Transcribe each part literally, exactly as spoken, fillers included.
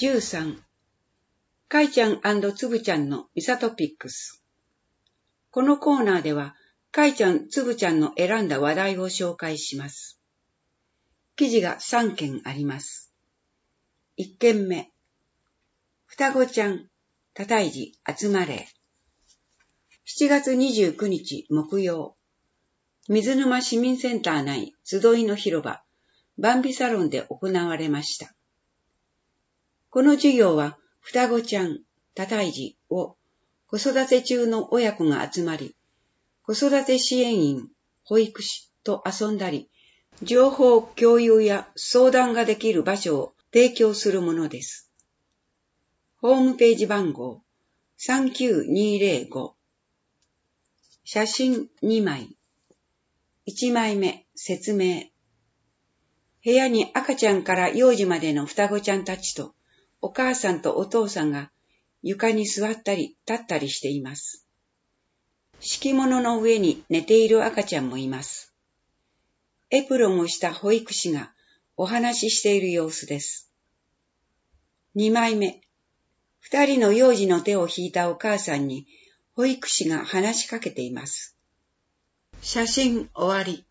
じゅうさん、かいちゃん&つぶちゃんのミサトピックス。このコーナーでは、かいちゃん、つぶちゃんの選んだ話題を紹介します。記事がさんけんあります。いっけんめ、双子ちゃん、たたいじ集まれ。しちがつにじゅうくにち木曜、水沼市民センター内集いの広場、バンビサロンで行われました。この授業は、双子ちゃん、たたいじを子育て中の親子が集まり、子育て支援員、保育士と遊んだり、情報共有や相談ができる場所を提供するものです。ホームページ番号さんきゅうにーぜろご。写真にまい。いちまいめ、説明。部屋に赤ちゃんから幼児までの双子ちゃんたちと、お母さんとお父さんが床に座ったり立ったりしています。敷物の上に寝ている赤ちゃんもいます。エプロンをした保育士がお話ししている様子です。にまいめ、二人の幼児の手を引いたお母さんに保育士が話しかけています。写真終わり。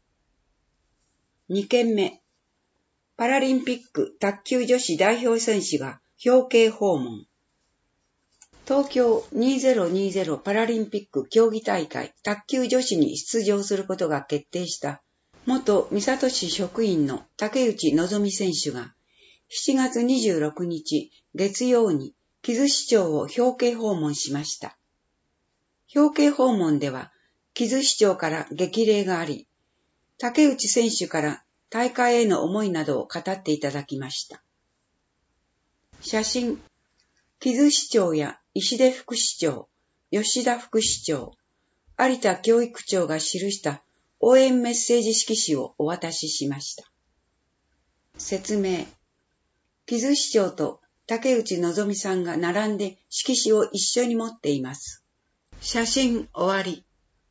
にけんめ、パラリンピック卓球女子代表選手が表敬訪問。東京にせんにじゅうパラリンピック競技大会卓球女子に出場することが決定した元三郷市職員の竹内のぞみ選手がしちがつにじゅうろくにち月曜に木津市長を表敬訪問しました。表敬訪問では木津市長から激励があり、竹内選手から大会への思いなどを語っていただきました。写真、木津市長や石出副市長、吉田副市長、有田教育長が記した応援メッセージ色紙をお渡ししました。説明、木津市長と竹内のぞみさんが並んで色紙を一緒に持っています。写真終わり。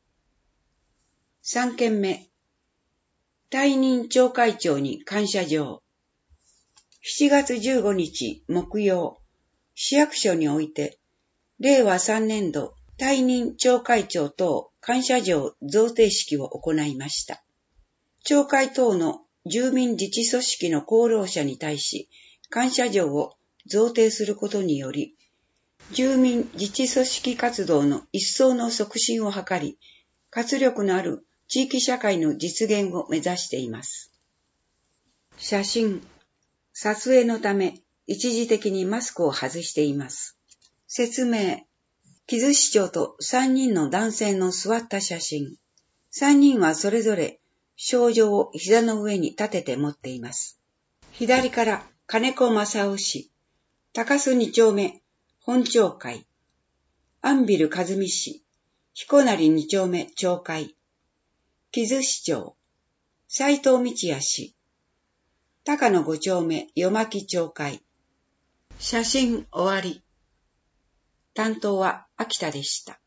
さんけんめ、退任町会長に感謝状。しちがつじゅうごにち木曜、市役所において、れいわさんねんど退任町会長等感謝状贈呈式を行いました。町会等の住民自治組織の功労者に対し、感謝状を贈呈することにより、住民自治組織活動の一層の促進を図り、活力のある地域社会の実現を目指しています。写真、撮影のため一時的にマスクを外しています。説明、木津市長とさんにんの男性の座った写真。さんにんはそれぞれ賞状を膝の上に立てて持っています。左から金子正夫氏、高須にちょうめ本町会、安ビル和美氏、彦成にちょうめ町会、木津市長、斉藤道也氏、高野ごちょうめ夜巻町会。写真終わり。担当は秋田でした。